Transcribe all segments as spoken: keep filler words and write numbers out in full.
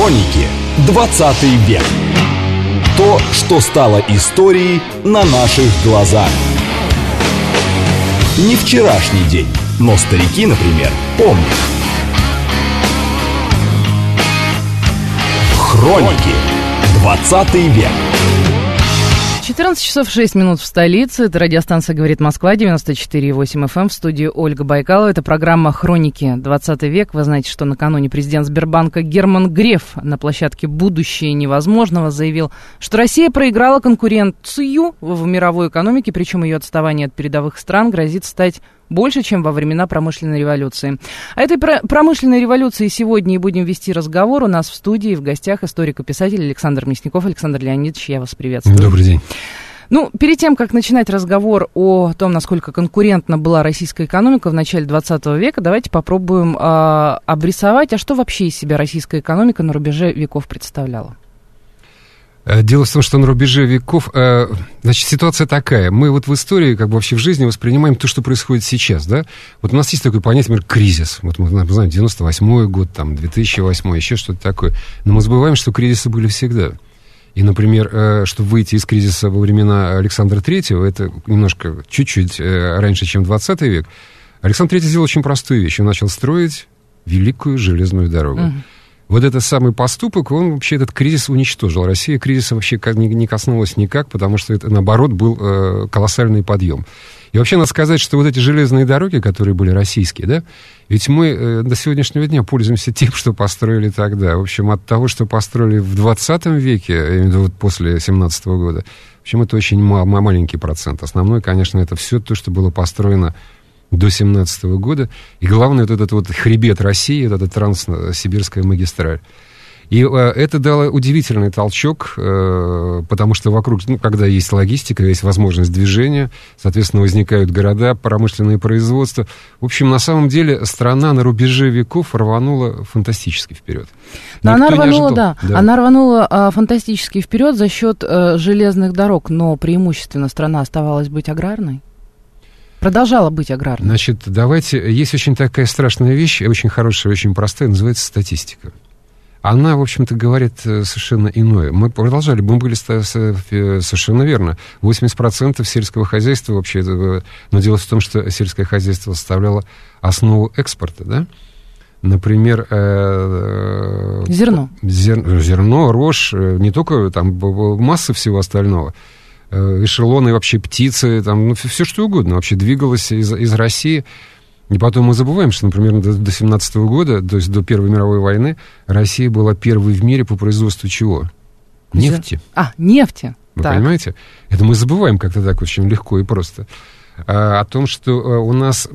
Хроники двадцатый век. То, что стало историей на наших глазах. Не вчерашний день, но старики, например, помнят. Хроники двадцатый век. четырнадцать часов шесть минут в столице. Это радиостанция «Говорит Москва», девяносто четыре и восемь эф эм. В студии Ольга Байкалова. Это программа «Хроники двадцатый век». Вы знаете, что накануне президент Сбербанка Герман Греф на площадке «Будущее невозможного» заявил, что Россия проиграла конкуренцию в мировой экономике, причем ее отставание от передовых стран грозит стать больше, чем во времена промышленной революции. О этой промышленной революции сегодня и будем вести разговор. У нас в студии в гостях историк и писатель Александр Мясников. Александр Леонидович, я вас приветствую. Добрый день. Ну, перед тем, как начинать разговор о том, насколько конкурентна была российская экономика в начале двадцатого века, давайте попробуем э, обрисовать, а что вообще из себя российская экономика на рубеже веков представляла. Дело в том, что на рубеже веков, значит, ситуация такая. Мы вот в истории, как бы вообще в жизни воспринимаем то, что происходит сейчас, да. Вот у нас есть такое понятие, например, кризис. Вот мы знаем, девяносто восьмой год, там, две тысячи восьмой, еще что-то такое. Но мы забываем, что кризисы были всегда. И, например, чтобы выйти из кризиса во времена Александра Третьего, это немножко, чуть-чуть раньше, чем двадцатый век, Александр Третий сделал очень простую вещь. Он начал строить великую железную дорогу. Mm-hmm. Вот этот самый поступок, он вообще этот кризис уничтожил. Россия кризиса вообще не коснулась никак, потому что это, наоборот, был э, колоссальный подъем. И вообще надо сказать, что вот эти железные дороги, которые были российские, да, ведь мы э, до сегодняшнего дня пользуемся тем, что построили тогда. В общем, от того, что построили в двадцатом веке, я имею в виду вот после семнадцатого года, в общем, это очень мал, маленький процент. Основной, конечно, это все то, что было построено до семнадцатого года. И главное, вот этот вот хребет России, вот эта транссибирская магистраль. И э, это дало удивительный толчок, э, потому что вокруг, ну, когда есть логистика, есть возможность движения, соответственно, возникают города, промышленные производства. В общем, на самом деле, страна на рубеже веков рванула фантастически вперед. Но она рванула, да, да, она рванула а, фантастически вперед за счет а, железных дорог, но преимущественно страна оставалась быть аграрной. Продолжала быть аграрной. Значит, давайте... Есть очень такая страшная вещь, очень хорошая, очень простая, называется статистика. Она, в общем-то, говорит совершенно иное. Мы продолжали, мы были совершенно верно. восемьдесят процентов сельского хозяйства вообще... Но дело в том, что сельское хозяйство составляло основу экспорта, да? Например... Э, зерно. Зер, зерно, рожь, не только там масса всего остального. Эшелоны, вообще птицы, там, ну, все что угодно вообще двигалось из, из России. И потом мы забываем, что, например, до, до семнадцатого года, то есть до Первой мировой войны, Россия была первой в мире по производству чего? Нефти. А, нефти. Вы так. понимаете? Это мы забываем как-то так очень легко и просто. А, о том, что а, у нас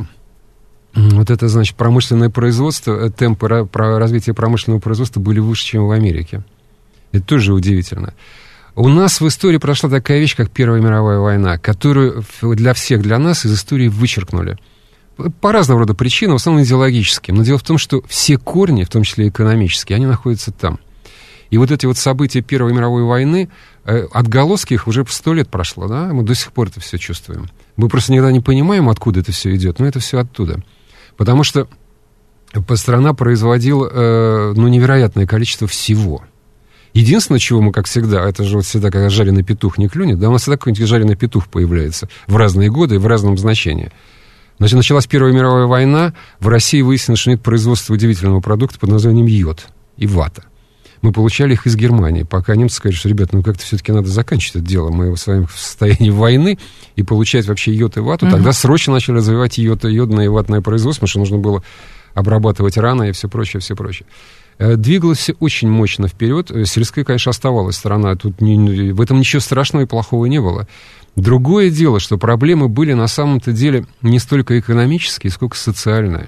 вот это, значит, промышленное производство, темпы про развития промышленного производства были выше, чем в Америке. Это тоже удивительно. У нас в истории прошла такая вещь, как Первая мировая война, которую для всех, для нас из истории вычеркнули. По разного рода причинам, в основном идеологическим. Но дело в том, что все корни, в том числе экономические, они находятся там. И вот эти вот события Первой мировой войны, отголоски их уже сто лет прошло, да? Мы до сих пор это все чувствуем. Мы просто никогда не понимаем, откуда это все идет, но это все оттуда. Потому что страна производила, ну, невероятное количество всего. Единственное, чего мы, как всегда, это же вот всегда, когда жареный петух не клюнет, да, у нас всегда какой-нибудь жареный петух появляется в разные годы и в разном значении. Значит, началась Первая мировая война, в России выяснилось, что нет производства удивительного продукта под названием йод и вата. Мы получали их из Германии, пока немцы сказали, что, ребята, ну как-то все-таки надо заканчивать это дело, мы с вами в состоянии войны, и получать вообще йод и вату, угу. Тогда срочно начали развивать йод, йодное и ватное производство, потому что нужно было обрабатывать раны и все прочее, все прочее. Двигалось все очень мощно вперед. Сельская, конечно, оставалась страна. Тут не, в этом ничего страшного и плохого не было. Другое дело, что проблемы были на самом-то деле не столько экономические, сколько социальные.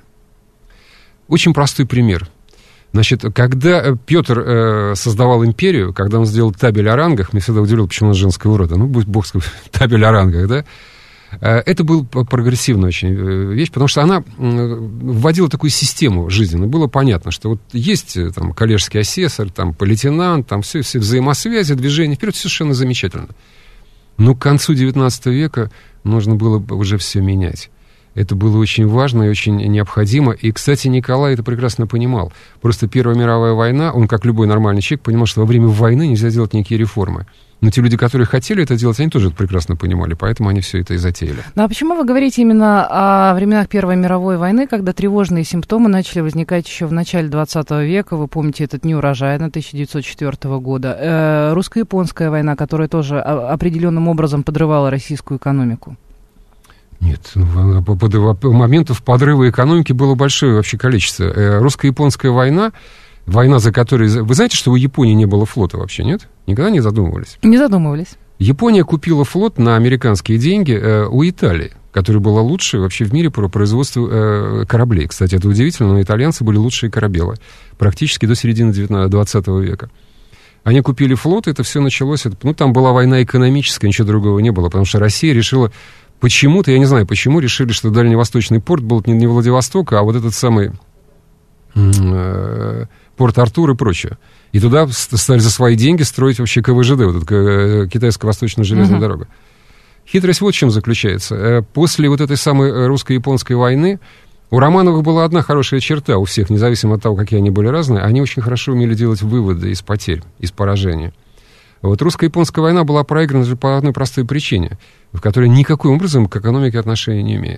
Очень простой пример. Значит, когда Петр э, создавал империю, когда он сделал табель о рангах, меня всегда удивило, почему у нас женского рода. Ну, будь бог сказать, табель о рангах, да? Это была прогрессивная очень вещь, потому что она вводила такую систему жизненную. Было понятно, что вот есть там коллежский асессор, там лейтенант, там все, все взаимосвязи, движения вперед, совершенно замечательно. Но к концу девятнадцатого века нужно было уже все менять. Это было очень важно и очень необходимо. И, кстати, Николай это прекрасно понимал. Просто Первая мировая война, он, как любой нормальный человек, понимал, что во время войны нельзя делать никакие реформы. Но те люди, которые хотели это делать, они тоже это прекрасно понимали, поэтому они все это и затеяли. Ну а почему вы говорите именно о временах Первой мировой войны, когда тревожные симптомы начали возникать еще в начале двадцатого века? Вы помните этот неурожай на тысяча девятьсот четвёртого года, э, русско-японская война, которая тоже определенным образом подрывала российскую экономику? Нет, моментов подрыва экономики было большое вообще количество. Русско-японская война, война, за которой... Вы знаете, что у Японии не было флота вообще, нет? Никогда не задумывались? Не задумывались. Япония купила флот на американские деньги э, у Италии, которая была лучшей вообще в мире по производству э, кораблей. Кстати, это удивительно, но итальянцы были лучшие корабелы практически до середины двадцатого века. Они купили флот, и это все началось... Ну, там была война экономическая, ничего другого не было, потому что Россия решила... Почему-то, я не знаю, почему решили, что дальневосточный порт был не, не Владивосток, а вот этот самый... Э, Порт-Артур и прочее. И туда стали за свои деньги строить вообще ка вэ жэ дэ, вот эта китайско-восточная железная uh-huh. дорога. Хитрость вот в чем заключается. После вот этой самой русско-японской войны у Романовых была одна хорошая черта у всех, независимо от того, какие они были разные, они очень хорошо умели делать выводы из потерь, из поражения. Вот русско-японская война была проиграна же по одной простой причине, в которой никаким образом к экономике отношения не имеет.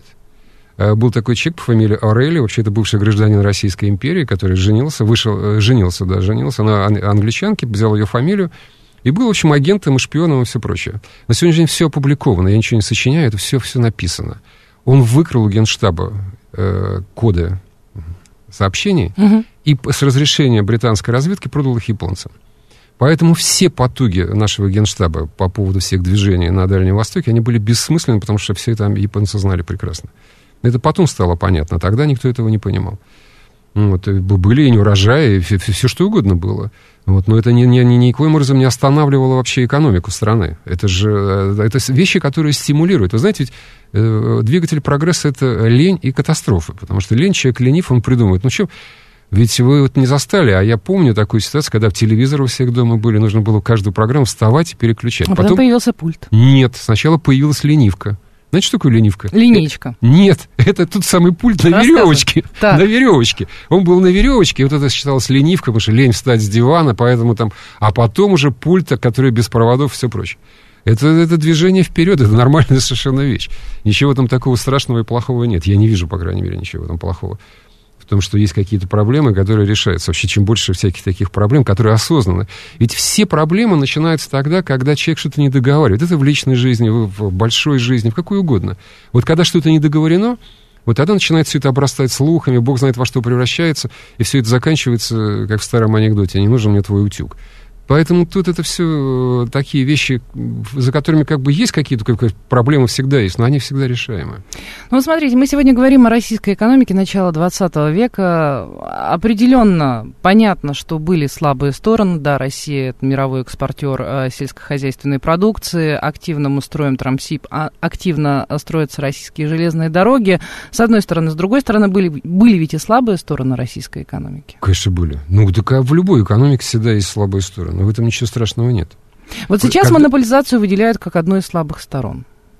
Был такой человек по фамилии Орелли, вообще это бывший гражданин Российской империи, который женился, вышел, женился, да, женился на англичанке, взял ее фамилию, и был, в общем, агентом и шпионом и все прочее. На сегодняшний день все опубликовано, я ничего не сочиняю, это все, все написано. Он выкрал у Генштаба э, коды сообщений угу. и с разрешения британской разведки продал их японцам. Поэтому все потуги нашего Генштаба по поводу всех движений на Дальнем Востоке, они были бессмысленны, потому что все это японцы знали прекрасно. Это потом стало понятно, тогда никто этого не понимал. Вот, были и неурожаи, и все, все что угодно было. Вот, но это ни, ни, ни, никоим образом не останавливало вообще экономику страны. Это же это вещи, которые стимулируют. Вы знаете, ведь э, двигатель прогресса — это лень и катастрофы. Потому что лень, человек ленив, он придумывает. Ну, что, ведь вы вот не застали, а я помню такую ситуацию, когда в телевизоре у всех дома были, нужно было каждую программу вставать и переключать. А потом, потом появился пульт. Нет, сначала появилась ленивка. Знаете, что такое ленивка? Линейка. Нет, это тот самый пульт на веревочке. На веревочке. Он был на веревочке, и вот это считалось ленивка, потому что лень встать с дивана, поэтому там... А потом уже пульт, который без проводов и все прочее. Это, это движение вперед, это нормальная совершенно вещь. Ничего там такого страшного и плохого нет. Я не вижу, по крайней мере, ничего там плохого. В том, что есть какие-то проблемы, которые решаются. Вообще, чем больше всяких таких проблем, которые осознаны. Ведь все проблемы начинаются тогда, когда человек что-то не договаривает. Это в личной жизни, в большой жизни, в какой угодно. Вот когда что-то не договорено, вот тогда начинает все это обрастать слухами, бог знает во что превращается, и все это заканчивается, как в старом анекдоте: «Не нужен мне твой утюг». Поэтому тут это все такие вещи, за которыми как бы есть какие-то как, проблемы, всегда есть, но они всегда решаемы. Ну, смотрите, мы сегодня говорим о российской экономике начала двадцатого века. Определенно понятно, что были слабые стороны. Да, Россия — это мировой экспортер э, сельскохозяйственной продукции. Активно мы строим Трамсиб, а, активно строятся российские железные дороги. С одной стороны. С другой стороны, были, были ведь и слабые стороны российской экономики. Конечно, были. Ну, так в любой экономике всегда есть слабые стороны. Но в этом ничего страшного нет. Вот сейчас Когда... монополизацию выделяют как одну из слабых сторон.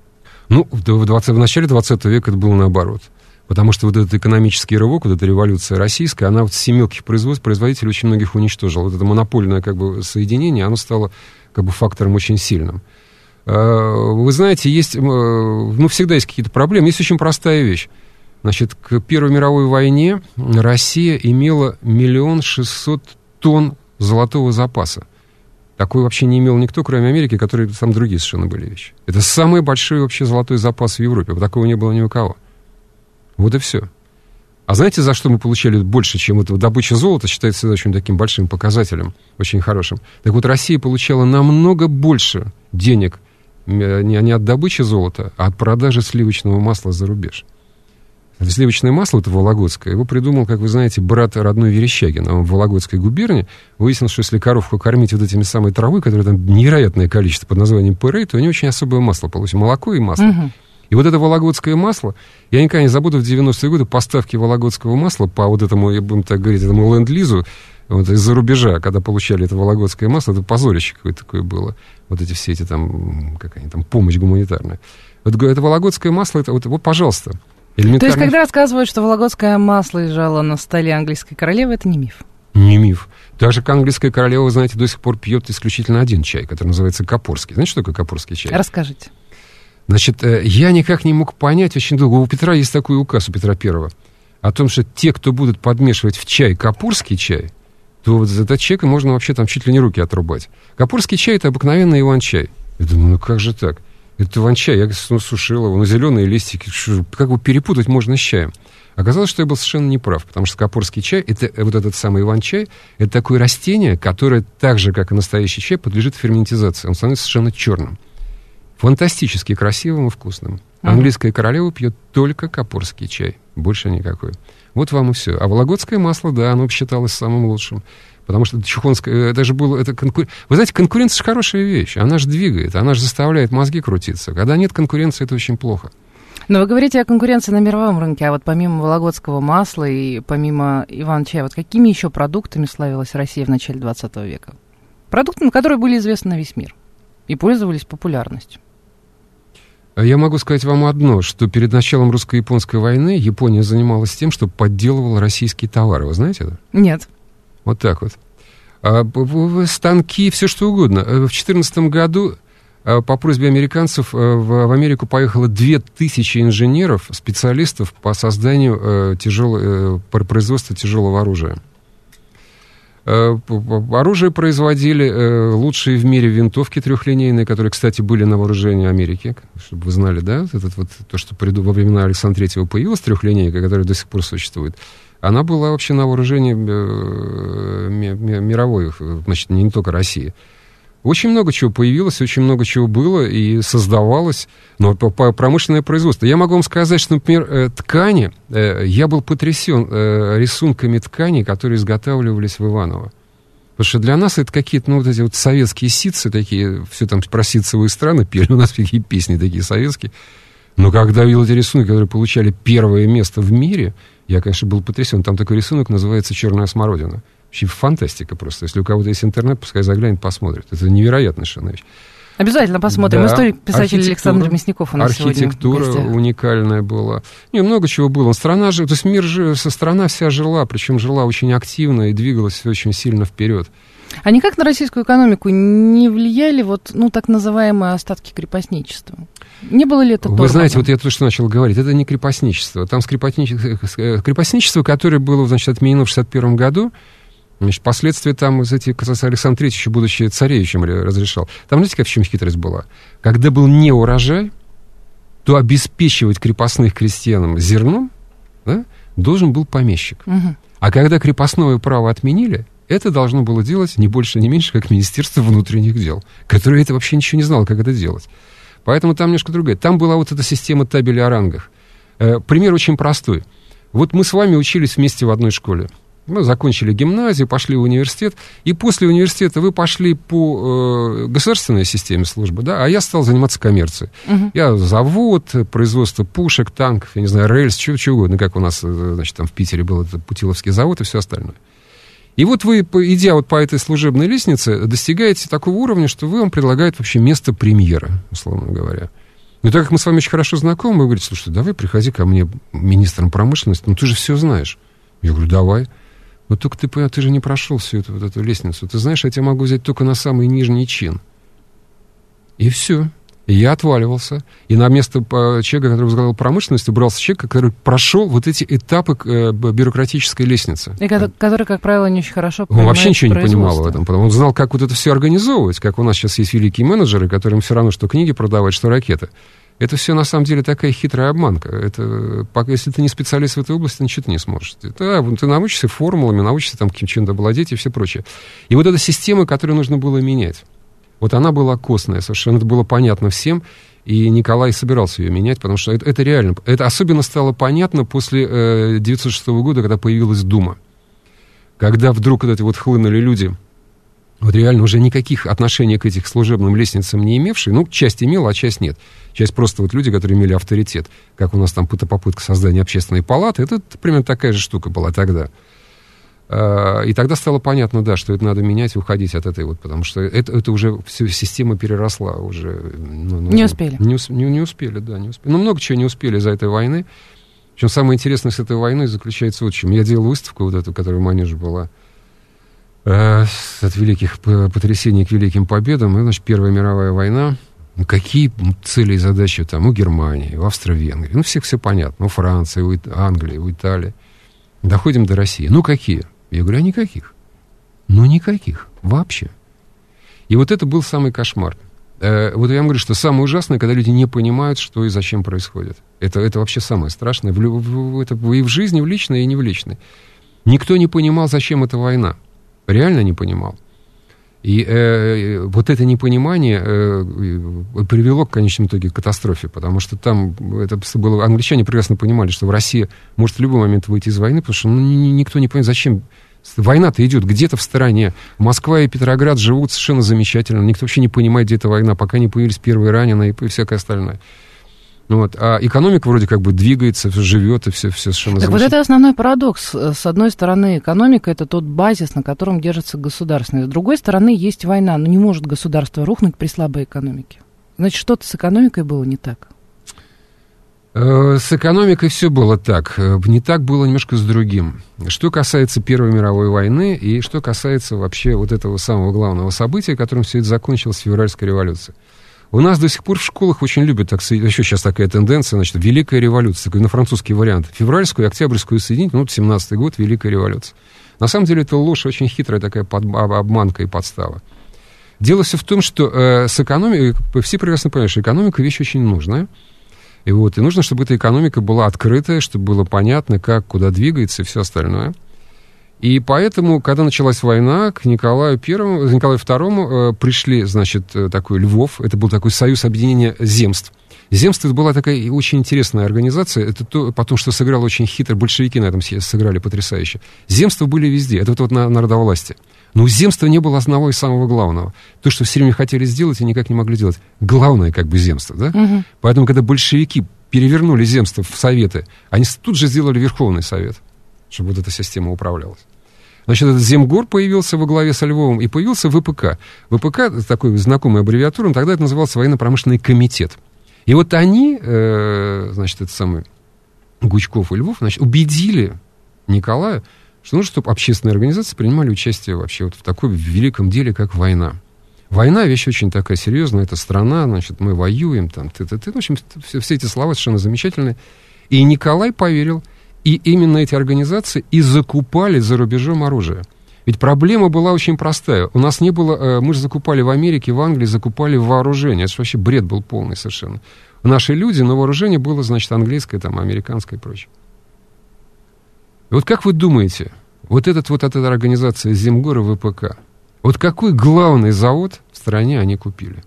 Ну, в, двадцатом, в начале двадцатого века это было наоборот. Потому что вот этот экономический рывок, вот эта революция российская, она вот все мелких производств, производителей очень многих уничтожила. Вот это монопольное как бы соединение, оно стало как бы фактором очень сильным. Вы знаете, есть, ну, всегда есть какие-то проблемы. Есть очень простая вещь. Значит, к Первой мировой войне Россия имела миллион шестьсот тонн золотого запаса. Такой вообще не имел никто, кроме Америки, которые там другие совершенно были вещи. Это самый большой вообще золотой запас в Европе. Вот такого не было ни у кого. Вот и все. А знаете, за что мы получали больше, чем это? Добыча золота считается всегда очень таким большим показателем, очень хорошим. Так вот, Россия получала намного больше денег не от добычи золота, а от продажи сливочного масла за рубеж. Сливочное масло, это вологодское, его придумал, как вы знаете, брат родной Верещагина. Он в Вологодской губернии выяснил, что если коровку кормить вот этими самой травой, которые там невероятное количество под названием пырей, то у нее очень особое масло получится, молоко и масло. Угу. И вот это вологодское масло, я никогда не забуду, в девяностые годы поставки вологодского масла по вот этому, я будем так говорить, этому ленд-лизу, вот, из-за рубежа, когда получали это вологодское масло, это позорище какое-то такое было. Вот эти все эти там, как они там, помощь гуманитарная. Вот это вологодское масло, это вот, вот, пожалуйста. Элементарно. То есть, когда рассказывают, что вологодское масло лежало на столе английской королевы, это не миф? Не миф. Даже как английская королева, вы знаете, до сих пор пьет исключительно один чай, который называется капорский. Знаете, что такое капорский чай? Расскажите. Значит, я никак не мог понять очень долго. У Петра есть такой указ, у Петра Первого, о том, что те, кто будут подмешивать в чай капорский чай, то вот за этот человека можно вообще там чуть ли не руки отрубать. Капорский чай — это обыкновенный иван-чай. Я думаю, ну как же так? Это иван-чай, я сушил его, ну зеленые листики, как бы перепутать можно с чаем? Оказалось, что я был совершенно неправ, потому что капорский чай, это вот этот самый иван-чай, это такое растение, которое так же, как и настоящий чай, подлежит ферментизации. Он становится совершенно черным. Фантастически красивым и вкусным. Mm-hmm. Английская королева пьет только капорский чай, больше никакой. Вот вам и все. А вологодское масло, да, оно считалось самым лучшим. Потому что чухонское, это же было... Это конкур... Вы знаете, конкуренция же хорошая вещь. Она же двигает, она же заставляет мозги крутиться. Когда нет конкуренции, это очень плохо. Но вы говорите о конкуренции на мировом рынке, а вот помимо вологодского масла и помимо иван-чая, вот какими еще продуктами славилась Россия в начале двадцатого века? Продуктами, которые были известны на весь мир и пользовались популярностью. Я могу сказать вам одно, что перед началом русско-японской войны Япония занималась тем, что подделывала российские товары. Вы знаете это? Нет. Вот так вот. А, станки, все что угодно. В две тысячи четырнадцатом году по просьбе американцев в Америку поехало две тысячи инженеров, специалистов по созданию тяжелого, по производству тяжелого оружия. Оружие производили лучшие в мире винтовки трехлинейные, которые, кстати, были на вооружении Америки, чтобы вы знали, да, этот вот, то, что во времена Александра Третьего появилась трехлинейка, которая до сих пор существует. Она была вообще на вооружении мировой, значит, не только России. Очень много чего появилось, очень много чего было и создавалось, но по промышленное производство. Я могу вам сказать, что, например, ткани, я был потрясен рисунками тканей, которые изготавливались в Иваново. Потому что для нас это какие-то, ну, вот эти вот советские ситцы такие, все там про ситцевые страны пели, у нас какие песни такие советские. Но когда видел эти рисунки, которые получали первое место в мире, я, конечно, был потрясен. Там такой рисунок называется «Черная смородина». Вообще фантастика просто. Если у кого-то есть интернет, пускай заглянет, посмотрит. Это невероятная совершенно вещь. Обязательно посмотрим. Да. Историк, писатель Александр Мясников у нас архитектура сегодня уникальная была. Не, много чего было. Страна же, то есть мир же, страна вся жила, причем жила очень активно и двигалась очень сильно вперед. А никак на российскую экономику не влияли вот, ну, так называемые остатки крепостничества? Не было ли это тормозом? Вы знаете, вот я то, что начал говорить, это не крепостничество. Там крепостничество, крепостничество, которое было, значит, отменено в шестьдесят первом году, значит, последствия там, эти, Александр Третий, еще будучи царевичем, разрешал. Там, знаете, как в чем хитрость была? Когда был не урожай, то обеспечивать крепостных крестьянам зерном, да, должен был помещик. Угу. А когда крепостное право отменили, это должно было делать не больше, не меньше, как Министерство внутренних дел, которое это вообще ничего не знало, как это делать. Поэтому там немножко другая. Там была вот эта система табели о рангах. Э, пример очень простой. Вот мы с вами учились вместе в одной школе. Мы закончили гимназию, пошли в университет, и после университета вы пошли по э, государственной системе службы, да, а я стал заниматься коммерцией. Угу. Я завод, производство пушек, танков, я не знаю, рельс, чего, чего угодно, как у нас, значит, там в Питере был этот Путиловский завод и все остальное. И вот вы, идя вот по этой служебной лестнице, достигаете такого уровня, что вы вам предлагают вообще место премьера, условно говоря. Но так как мы с вами очень хорошо знакомы, вы говорите: слушай, давай приходи ко мне министром промышленности, ну ты же все знаешь. Я говорю: давай. Но только ты, ты же не прошел всю эту, вот эту лестницу. Ты знаешь, я тебя могу взять только на самый нижний чин. И все. И я отваливался. И на место человека, который возглавлял промышленность, убрался человек, который прошел вот эти этапы бюрократической лестницы. И который, который, как правило, не очень хорошо понимает. Он вообще ничего не понимал в этом. Он знал, как вот это все организовывать, как у нас сейчас есть великие менеджеры, которым все равно, что книги продавать, что ракеты. Это все, на самом деле, такая хитрая обманка. Это, если ты не специалист в этой области, ничего ты не сможешь. Ты, да, ты научишься формулами, научишься там чем-то владеть и все прочее. И вот эта система, которую нужно было менять, вот она была костная, совершенно это было понятно всем, и Николай собирался ее менять, потому что это, это реально. Это особенно стало понятно после э, девятьсот шестого года, когда появилась Дума. Когда вдруг вот эти вот хлынули люди, вот реально уже никаких отношений к этим служебным лестницам не имевшие, ну, часть имела, а часть нет. Часть просто вот люди, которые имели авторитет, как у нас там попытка создания общественной палаты, это примерно такая же штука была тогда. И тогда стало понятно, да, что это надо менять и уходить от этой вот, потому что это, это уже все, система переросла уже. Ну, ну, не успели. Не, не, не успели, да, не успели. Ну, много чего не успели из-за этой войны. Причем самое интересное с этой войной заключается вот в чем. Я делал выставку вот эту, которая в Манеже была, э, от великих потрясений к великим победам. И, значит, Первая мировая война. Ну, какие цели и задачи там у Германии, у Австро-Венгрии? Ну, всех все понятно. У Франции, у Англии, у Италии. Доходим до России. Ну, какие? Я говорю, а никаких. Ну, никаких. Вообще. И вот это был самый кошмар. Э, вот я вам говорю, что самое ужасное, когда люди не понимают, что и зачем происходит. Это, это вообще самое страшное. В, в, это и в жизни, в личной, и не в личной. Никто не понимал, зачем эта война. Реально не понимал. И э, вот это непонимание э, привело, в конечном итоге, к катастрофе, потому что там это было, англичане прекрасно понимали, что Россия может в любой момент выйти из войны, потому что ну, никто не понимает, зачем. Война-то идет где-то в стороне. Москва и Петроград живут совершенно замечательно. Никто вообще не понимает, где эта война, пока не появились первые раненые и всякое остальное. Вот. А экономика вроде как бы двигается, живет, и все, все совершенно так вот это основной парадокс. С одной стороны, экономика – это тот базис, на котором держится государство. С другой стороны, есть война. Но не может государство рухнуть при слабой экономике. Значит, что-то с экономикой было не так. С экономикой все было так. Не так было немножко с другим. Что касается Первой мировой войны и что касается вообще вот этого самого главного события, которым все это закончилось, февральской революции. У нас до сих пор в школах очень любят, так сказать, еще сейчас такая тенденция, значит, Великая революция, такой на французский вариант. Февральскую и октябрьскую соединить, ну, семнадцатый год, Великая революция. На самом деле это ложь, очень хитрая такая под, обманка и подстава. Дело все в том, что э, с экономикой, все прекрасно понимают, что экономика вещь очень нужная. И, вот, и нужно, чтобы эта экономика была открытая, чтобы было понятно, как, куда двигается и все остальное. И поэтому, когда началась война, к Николаю Первому, Николаю Второму э, пришли, значит, такой Львов, это был такой союз объединения земств. Земство — это была такая очень интересная организация, это то, потом, что сыграло очень хитро, большевики на этом сыграли потрясающе. Земства были везде, это вот, вот на народовластие. Но у земства не было одного и самого главного. То, что все время хотели сделать и никак не могли делать. Главное, как бы, земство, да? Угу. Поэтому, когда большевики перевернули земство в советы, они тут же сделали Верховный Совет, чтобы вот эта система управлялась. Значит, этот Земгор появился во главе со Львовым, и появился ВПК. ВПК, такой знакомой аббревиатурой, тогда это назывался Военно-промышленный комитет. И вот они, э, значит, это самый Гучков и Львов, значит, убедили Николая, что нужно, чтобы общественные организации принимали участие вообще вот в таком великом деле, как война. Война — вещь очень такая серьезная, это страна, значит, мы воюем, там, ты-ты-ты. В общем, все, все эти слова совершенно замечательные. И Николай поверил, и именно эти организации и закупали за рубежом оружие. Ведь проблема была очень простая. У нас не было... Мы же закупали в Америке, в Англии, закупали вооружение. Это же вообще бред был полный совершенно. Наши люди, но вооружение было, значит, английское, там, американское и прочее. И вот как вы думаете, вот, этот, вот эта организация Земгора ВПК, вот какой главный завод в стране они купили?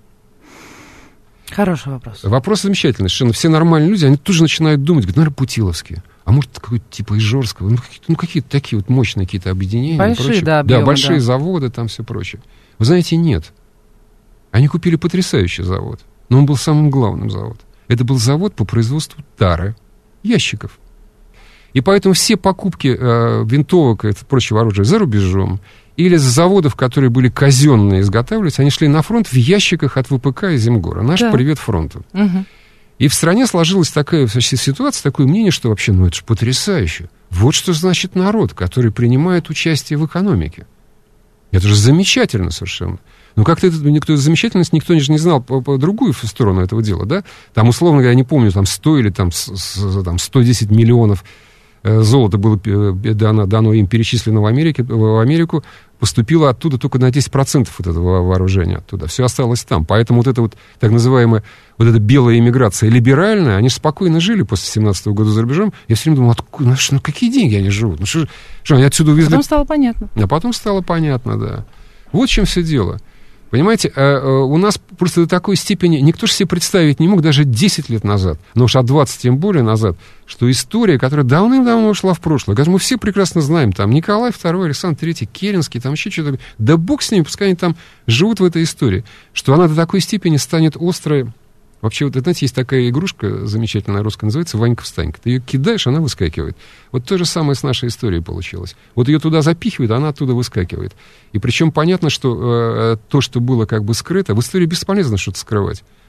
Хороший вопрос. Вопрос замечательный. Совершенно все нормальные люди, они тут же начинают думать, говорят, наверное, Путиловские. А может, какой-то типа Ижорского. Ну, какие-то, ну, какие-то такие вот мощные какие-то объединения. Большие, да, объемы, да, большие да. заводы, там все прочее. Вы знаете, нет. Они купили потрясающий завод. Но он был самым главным заводом. Это был завод по производству тары, ящиков. И поэтому все покупки э, винтовок и прочего оружия за рубежом или с заводов, которые были казенные, изготавливались, они шли на фронт в ящиках от ВПК и Земгора. Наш да. привет фронту. Угу. И в стране сложилась такая ситуация, такое мнение, что вообще, ну это же потрясающе. Вот что значит народ, который принимает участие в экономике. Это же замечательно совершенно. Но как-то это, никто, замечательность никто же не знал по, по другую сторону этого дела, да? Там, условно говоря, я не помню, там сто или там, с, с, там сто десять миллионов э, золота было дано, дано им, перечислено в, Америке, в Америку, поступило оттуда только на десять процентов вот этого вооружения оттуда. Все осталось там. Поэтому вот эта вот так называемая вот эта белая иммиграция либеральная, они же спокойно жили после семнадцатого года за рубежом. Я все время думал, откуда, ну какие деньги они живут? Ну что, что они отсюда увезли? Потом стало понятно. А потом стало понятно, да. Вот в чем все дело. Понимаете, у нас просто до такой степени никто же себе представить не мог даже десять лет назад, но уж от двадцати тем более назад, что история, которая давным-давно ушла в прошлое, которую мы все прекрасно знаем, там Николай Второй, Александр Третий, Керенский, там еще что-то, да бог с ними, пускай они там живут в этой истории, что она до такой степени станет острой. Вообще, вот, знаете, есть такая игрушка замечательная русская, называется «Ванька-встанька». Ты ее кидаешь, она выскакивает. Вот то же самое с нашей историей получилось. Вот ее туда запихивают, а она оттуда выскакивает. И причем понятно, что э, то, что было как бы скрыто, в истории бесполезно что-то скрывать.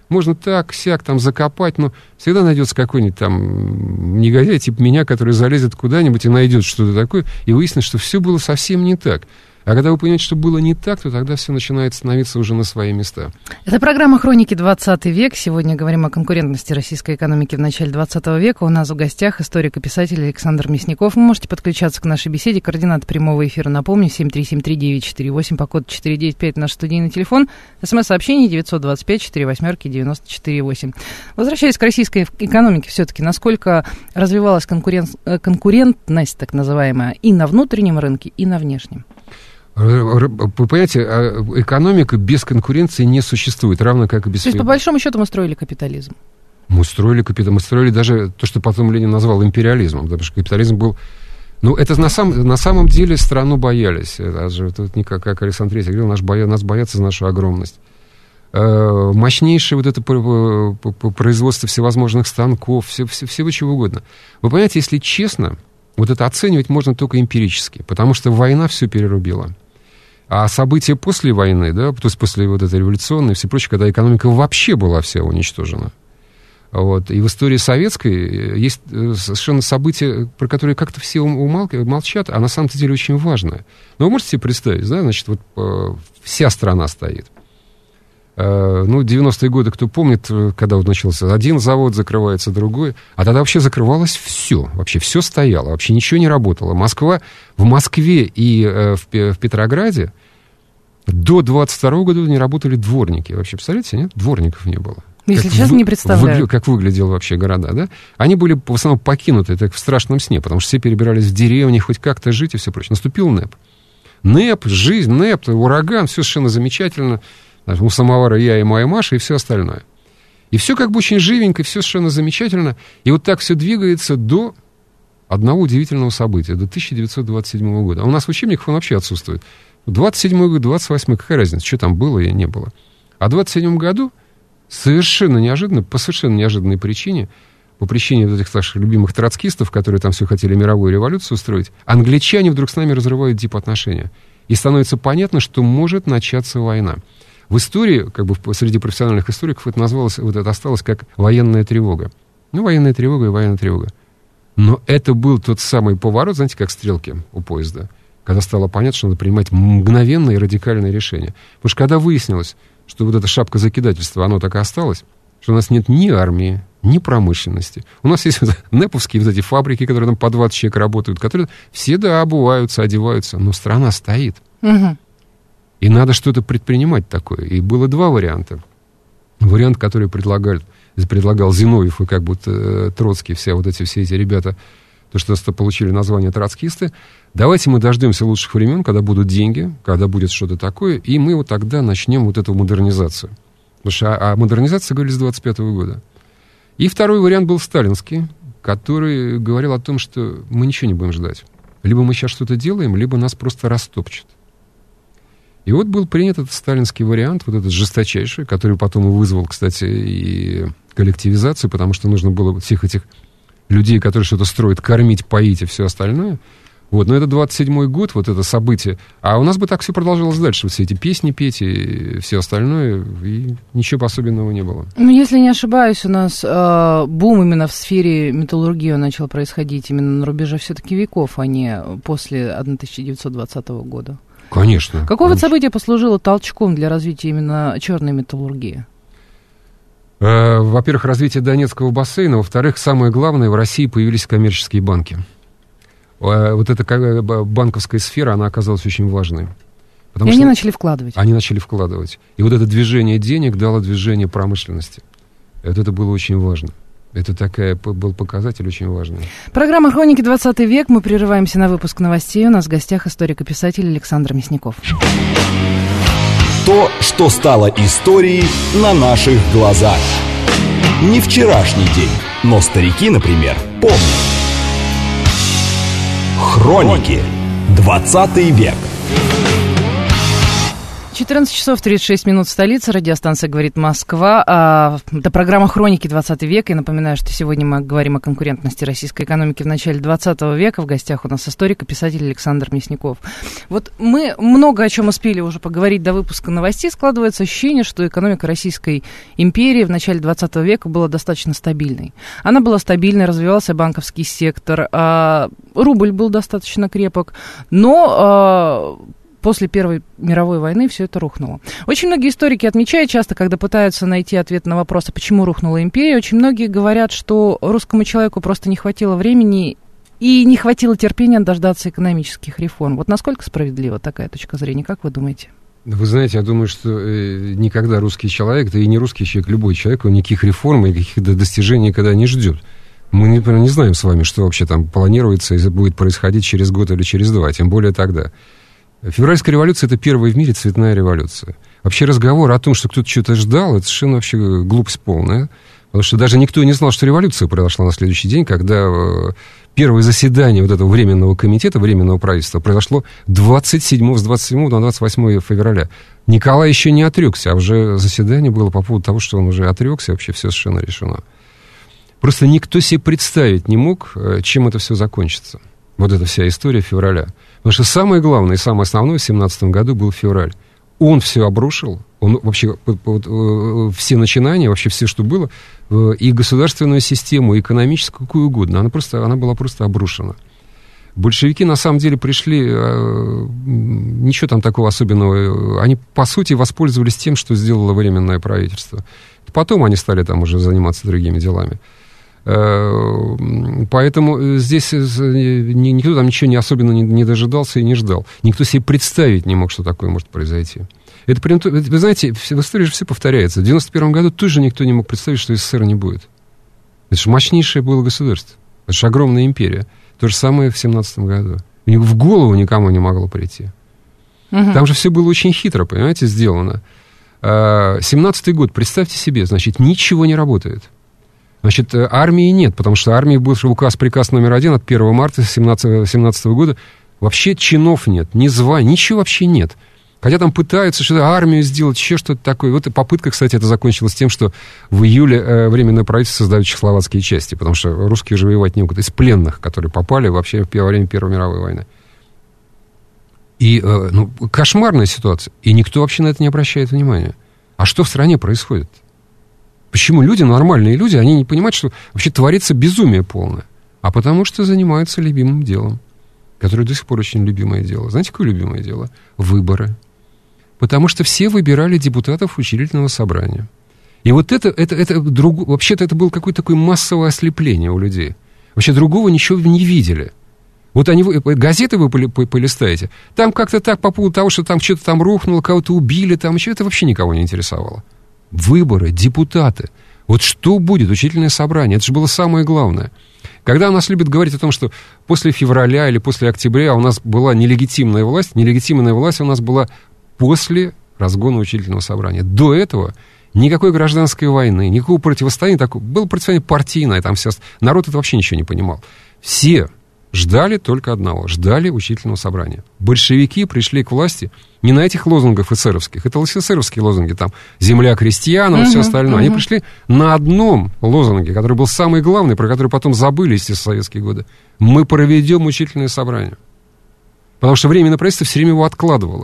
Можно так, сяк, там, закопать, но всегда найдется какой-нибудь там негодяй, типа меня, который залезет куда-нибудь и найдет что-то такое, и выяснит, что все было совсем не так. А когда вы понимаете, что было не так, то тогда все начинает становиться уже на свои места. Это программа «Хроники двадцатый век». Сегодня говорим о конкурентности российской экономики в начале двадцатого века. У нас в гостях историк и писатель Александр Мясников. Вы можете подключаться к нашей беседе. Координаты прямого эфира, напомню, семь три семь три девять четыре восемь, по коду четыре девять пять, наш студийный телефон. СМС-сообщение девятьсот двадцать пять сорок восемь девяносто четыре восемь. Возвращаясь к российской экономике, все-таки, насколько развивалась конкурен... конкурентность, так называемая, и на внутреннем рынке, и на внешнем? Вы понимаете, экономика без конкуренции не существует, равно как и без... То есть, по большому счету, мы строили капитализм? Мы строили капитализм, мы строили даже то, что потом Ленин назвал империализмом, потому что капитализм был... Ну, это на, сам, на самом деле страну боялись. Это не как, как Александр Третий говорил, нас, боя, нас боятся за нашу огромность. Мощнейшее вот это производство всевозможных станков, все, все, всего чего угодно. Вы понимаете, если честно, вот это оценивать можно только эмпирически, потому что война все перерубила. А события после войны, да, то есть после вот этой революционной и все прочее, когда экономика вообще была вся уничтожена. Вот. И в истории советской есть совершенно события, про которые как-то все умалк... молчат, а на самом деле очень важное. Но вы можете себе представить, да, значит, вот э, вся страна стоит. Э, ну, девяностые годы, кто помнит, когда вот начался один завод, закрывается другой, а тогда вообще закрывалось все, вообще все стояло, вообще ничего не работало. Москва, в Москве и э, в, в Петрограде до двадцать второго года не работали дворники. Вообще, представляете, нет? Дворников не было. Если как честно, вы, не представляю. Выгля, как выглядели вообще города, да? Они были в основном покинуты, так в страшном сне, потому что все перебирались в деревни, хоть как-то жить и все прочее. Наступил НЭП. НЭП, жизнь, НЭП, ураган, все совершенно замечательно. У самовара я и моя Маша, и все остальное. И все как бы очень живенько, все совершенно замечательно. И вот так все двигается до одного удивительного события, до тысяча девятьсот двадцать седьмого года. А у нас в учебниках он вообще отсутствует. двадцать седьмой год, двадцать восьмой, какая разница, что там было и не было. А в двадцать седьмом году совершенно неожиданно, по совершенно неожиданной причине, по причине вот этих наших любимых троцкистов, которые там все хотели мировую революцию устроить, англичане вдруг с нами разрывают дипотношения. И становится понятно, что может начаться война. В истории, как бы среди профессиональных историков, это называлось, вот это осталось как военная тревога. Ну, военная тревога и военная тревога. Но это был тот самый поворот, знаете, как стрелки у поезда, когда стало понятно, что надо принимать мгновенные и радикальные решения. Потому что когда выяснилось, что вот эта шапка закидательства, оно так и осталось, что у нас нет ни армии, ни промышленности. У нас есть вот нэповские вот эти фабрики, которые там по двадцать человек работают, которые все, да, обуваются, одеваются, но страна стоит. Угу. И надо что-то предпринимать такое. И было два варианта. Вариант, который предлагал, предлагал Зиновьев и как будто Троцкий, все вот эти, все эти ребята, то, что получили название троцкисты. Давайте мы дождемся лучших времен, когда будут деньги, когда будет что-то такое, и мы вот тогда начнем вот эту модернизацию. Потому что о, о модернизации говорили с двадцать пятого года. И второй вариант был сталинский, который говорил о том, что мы ничего не будем ждать. Либо мы сейчас что-то делаем, либо нас просто растопчет. И вот был принят этот сталинский вариант, вот этот жесточайший, который потом и вызвал, кстати, и коллективизацию, потому что нужно было всех этих людей, которые что-то строят, кормить, поить и все остальное. Вот, но это двадцать седьмой год, вот это событие. А у нас бы так все продолжалось дальше. Вот все эти песни петь и все остальное, и ничего особенного не было. Ну, если не ошибаюсь, у нас э, бум именно в сфере металлургии начал происходить именно на рубеже все-таки веков, а не после тысяча девятьсот двадцатого года. Конечно. Какое конечно. вот событие послужило толчком для развития именно черной металлургии? Во-первых, развитие Донецкого бассейна. Во-вторых, самое главное, в России появились коммерческие банки. Вот эта банковская сфера, она оказалась очень важной. И они начали вкладывать. Они начали вкладывать. И вот это движение денег дало движение промышленности. Вот это было очень важно. Это такая, был показатель очень важный. Программа «Хроники двадцатый век». Мы прерываемся на выпуск новостей. У нас в гостях историк и писатель Александр Мясников. То, что стало историей на наших глазах. Не вчерашний день, но старики, например, помнят. Хроники. двадцатый век. четырнадцать часов тридцать шесть минут в столице. Радиостанция «Говорит Москва». Это программа «Хроники двадцатого века». И напоминаю, что сегодня мы говорим о конкурентности российской экономики в начале двадцатого века. В гостях у нас историк и писатель Александр Мясников. Вот мы много о чем успели уже поговорить до выпуска новостей. Складывается ощущение, что экономика Российской империи в начале двадцатого века была достаточно стабильной. Она была стабильной, развивался банковский сектор, рубль был достаточно крепок, но... После Первой мировой войны все это рухнуло. Очень многие историки отмечают часто, когда пытаются найти ответ на вопрос, а почему рухнула империя, очень многие говорят, что русскому человеку просто не хватило времени и не хватило терпения дождаться экономических реформ. Вот насколько справедлива такая точка зрения, как вы думаете? Вы знаете, я думаю, что э, никогда русский человек, да и не русский человек, любой человек, он никаких реформ и никаких достижений никогда не ждет. Мы, например, не знаем с вами, что вообще там планируется и будет происходить через год или через два, тем более тогда. Февральская революция – это первая в мире цветная революция. Вообще разговор о том, что кто-то что-то ждал, это совершенно вообще глупость полная. Потому что даже никто не знал, что революция произошла на следующий день, когда первое заседание вот этого Временного комитета, Временного правительства произошло двадцать седьмого, с двадцать седьмого на двадцать восьмое февраля. Николай еще не отрекся, а уже заседание было по поводу того, что он уже отрекся, вообще все совершенно решено. Просто никто себе представить не мог, чем это все закончится. Вот эта вся история февраля. Потому что самое главное и самое основное в семнадцатом году был февраль. Он все обрушил, он вообще вот, все начинания, вообще все, что было, и государственную систему, и экономическую, какую угодно, она, просто, она была просто обрушена. Большевики, на самом деле, пришли, ничего там такого особенного, они, по сути, воспользовались тем, что сделало Временное правительство. Потом они стали там уже заниматься другими делами. Поэтому здесь никто там ничего не особенно не дожидался и не ждал. Никто себе представить не мог, что такое может произойти. Это, вы знаете, в истории же все повторяется. В девяносто первом году тоже никто не мог представить, что СССР не будет. Это же мощнейшее было государство. Это же огромная империя. То же самое в семнадцатом году. В голову никому не могло прийти. Угу. Там же все было очень хитро, понимаете, сделано. семнадцатый год, представьте себе, значит, ничего не работает. Значит, армии нет, потому что армии был указ, приказ номер один от первого марта семнадцатого года. Вообще чинов нет, ни званий, ничего вообще нет. Хотя там пытаются что-то армию сделать, еще что-то такое. Вот и попытка, кстати, это закончилась тем, что в июле э, Временное правительство создают чехословацкие части, потому что русские же воевать не могут. Из пленных, которые попали вообще во время Первой мировой войны. И, э, ну, кошмарная ситуация. И никто вообще на это не обращает внимания. А что в стране происходит? Почему люди, нормальные люди, они не понимают, что вообще творится безумие полное? А потому что занимаются любимым делом, которое до сих пор очень любимое дело. Знаете, какое любимое дело? Выборы. Потому что все выбирали депутатов учредительного собрания. И вот это, это, это друг, вообще-то это было какое-то такое массовое ослепление у людей. Вообще другого ничего не видели. Вот они, газеты вы полистаете, там как-то так по поводу того, что там что-то там рухнуло, кого-то убили, там еще это вообще никого не интересовало. Выборы, депутаты. Вот что будет, учредительное собрание, это же было самое главное. Когда у нас любят говорить о том, что после февраля или после октября у нас была нелегитимная власть, нелегитимная власть у нас была после разгона учредительного собрания. До этого никакой гражданской войны, никакого противостояния, такого, было противостояние партийное, там все, народ это вообще ничего не понимал. Все ждали только одного, ждали учредительного собрания. Большевики пришли к власти не на этих лозунгах эсеровских, это эсеровские лозунги, там, земля крестьянам и uh-huh, все остальное. Uh-huh. Они пришли на одном лозунге, который был самый главный, про который потом забыли, естественно, в советские годы. Мы проведем учредительное собрание. Потому что Временное правительство все время его откладывало.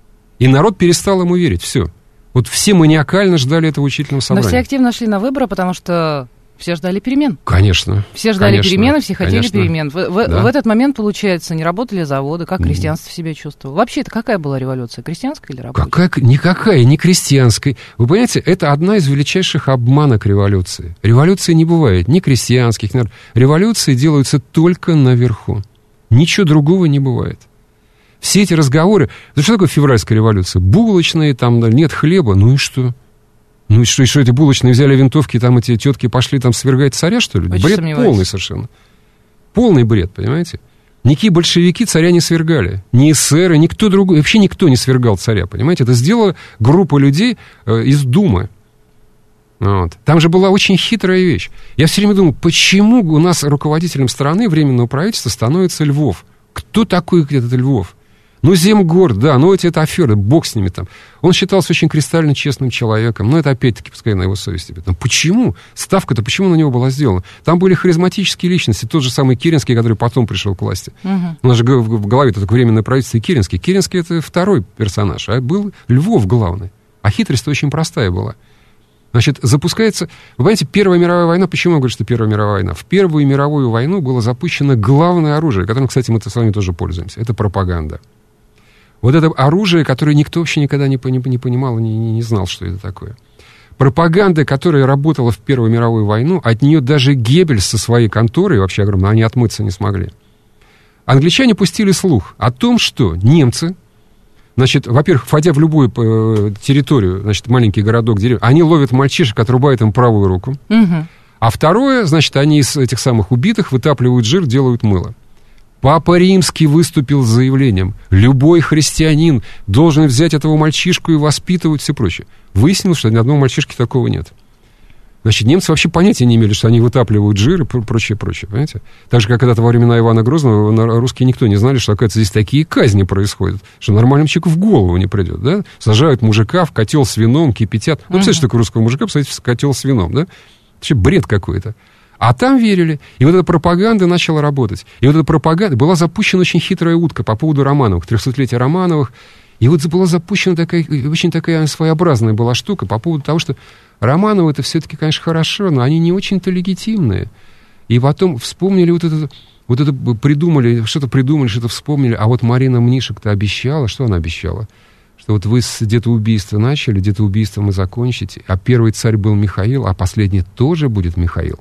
И народ перестал ему верить, все. Вот все маниакально ждали этого учредительного собрания. Но все активно шли на выборы, потому что все ждали перемен. Конечно. Все ждали конечно, перемен, все хотели конечно. перемен. В, в, да. в этот момент, получается, не работали заводы, как крестьянство себя чувствовало. Вообще, это какая была революция? Крестьянская или рабочая? Какая, никакая, не крестьянская. Вы понимаете, это одна из величайших обманок революции. Революции не бывает ни крестьянских, ни... Революции делаются только наверху. Ничего другого не бывает. Все эти разговоры... Ну, что такое февральская революция? Булочные, там нет хлеба, ну и что? Ну и что, и что эти булочные взяли винтовки, и там эти тетки пошли там свергать царя, что ли? Очень бред сомневаюсь. Полный совершенно. Полный бред, понимаете? Никакие большевики царя не свергали. Ни эсеры, никто другой. Вообще никто не свергал царя, понимаете? Это сделала группа людей э, из Думы. Вот. Там же была очень хитрая вещь. Я все время думал, почему у нас руководителем страны Временного правительства становится Львов? Кто такой этот Львов? Ну, Земгорд, да, ну эти это аферы, бог с ними там. Он считался очень кристально честным человеком, но это опять-таки, пускай на его совести. Там, почему? Ставка-то почему на него была сделана? Там были харизматические личности, тот же самый Керенский, который потом пришел к власти. Угу. У нас же в голове только временное правительство и Керенский. Керенский — это второй персонаж, а был Львов главный. А хитрость очень простая была. Значит, запускается... Вы понимаете, Первая мировая война... Почему я говорю, что Первая мировая война? В Первую мировую войну было запущено главное оружие, которым, кстати, мы с вами тоже пользуемся. Это пропаганда. Вот это оружие, которое никто вообще никогда не, не, не понимал, не, не знал, что это такое. Пропаганда, которая работала в Первую мировую войну, от нее даже Геббельс со своей конторой, вообще огромно, они отмыться не смогли. Англичане пустили слух о том, что немцы, значит, во-первых, входя в любую э, территорию, значит, маленький городок, деревню, они ловят мальчишек, отрубают им правую руку. Угу. А второе, значит, они из этих самых убитых вытапливают жир, делают мыло. Папа Римский выступил с заявлением: любой христианин должен взять этого мальчишку и воспитывать, все прочее. Выяснилось, что ни одного мальчишки такого нет. Значит, немцы вообще понятия не имели, что они вытапливают жир и прочее, прочее, понимаете? Так же, как когда-то во времена Ивана Грозного русские никто не знали, что, оказывается, здесь такие казни происходят, что нормальному человеку в голову не придет, да? Сажают мужика в котел с вином, кипятят. Ну, представляете, что такое русского мужика, посадить в котел с вином, да? Это вообще бред какой-то. А там верили. И вот эта пропаганда начала работать. И вот эта пропаганда... Была запущена очень хитрая утка по поводу Романовых, трехсотлетия Романовых. И вот была запущена такая, очень такая своеобразная была штука по поводу того, что Романовы это все-таки, конечно, хорошо, но они не очень-то легитимные. И потом вспомнили вот это... Вот это придумали, что-то придумали, что-то вспомнили. А вот Марина Мнишек-то обещала... Что она обещала? Что вот вы с детоубийства начали, детоубийством и закончите. А первый царь был Михаил, а последний тоже будет Михаил.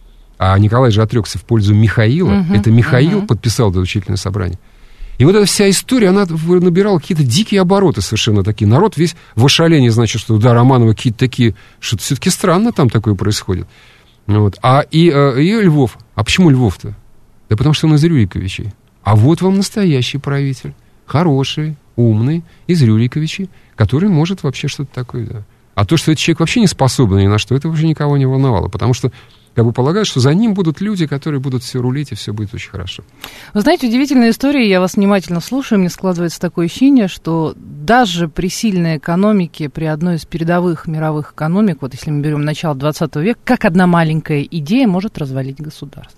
А Николай же отрекся в пользу Михаила. Uh-huh, это Михаил uh-huh. подписал это учительное собрание. И вот эта вся история, она набирала какие-то дикие обороты совершенно такие. Народ весь в ошалении, значит, что да, Романовы какие-то такие, что-то все-таки странно там такое происходит. Вот. А и, и Львов. А почему Львов-то? Да потому что он из Рюриковичей. А вот вам настоящий правитель. Хороший, умный, из Рюриковичей, который может вообще что-то такое, да. А то, что этот человек вообще не способен ни на что, это уже никого не волновало. Потому что как бы полагаю, что за ним будут люди, которые будут все рулить, и все будет очень хорошо. Вы знаете, удивительная история, я вас внимательно слушаю, мне складывается такое ощущение, что даже при сильной экономике, при одной из передовых мировых экономик, вот если мы берем начало двадцатого века, как одна маленькая идея может развалить государство?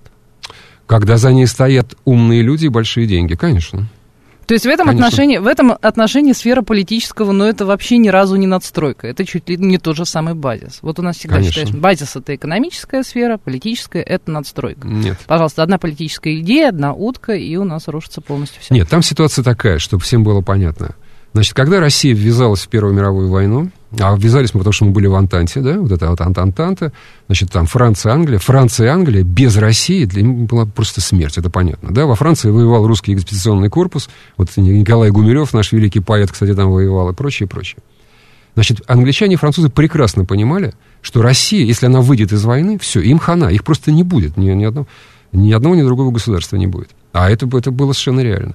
Когда за ней стоят умные люди и большие деньги, конечно. То есть в этом, отношении, в этом отношении сфера политического, но это вообще ни разу не надстройка. Это чуть ли не тот же самый базис. Вот у нас всегда Конечно. считается, базис — это экономическая сфера, политическая — это надстройка. Нет. Пожалуйста, одна политическая идея, одна утка, и у нас рушится полностью все. Нет, там ситуация такая, чтобы всем было понятно. Значит, когда Россия ввязалась в Первую мировую войну, а ввязались мы, потому что мы были в Антанте, да, вот это вот Антанта, значит, там Франция, Англия. Франция и Англия без России для них была просто смерть, это понятно, да. Во Франции воевал русский экспедиционный корпус, вот Николай Гумилев, наш великий поэт, кстати, там воевал, и прочее, прочее. Значит, англичане и французы прекрасно понимали, что Россия, если она выйдет из войны, все, им хана, их просто не будет, ни, ни, одного, ни одного, ни другого государства не будет. А это, это было совершенно реально.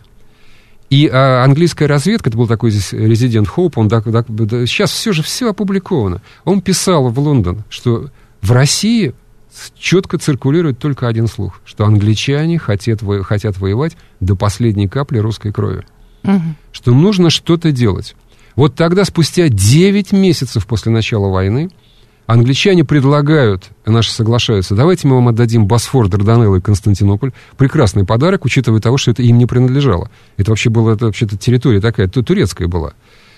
И а, английская разведка, это был такой здесь резидент Хоуп, он так, так, сейчас все же все опубликовано. Он писал в Лондон, что в России четко циркулирует только один слух, что англичане хотят, во, хотят воевать до последней капли русской крови. Угу. Что нужно что-то делать. Вот тогда, спустя девять месяцев после начала войны, англичане предлагают, наши соглашаются, давайте мы вам отдадим Босфор, Дарданеллы и Константинополь. Прекрасный подарок, учитывая того, что это им не принадлежало. Это вообще была, это вообще-то территория такая, турецкая была.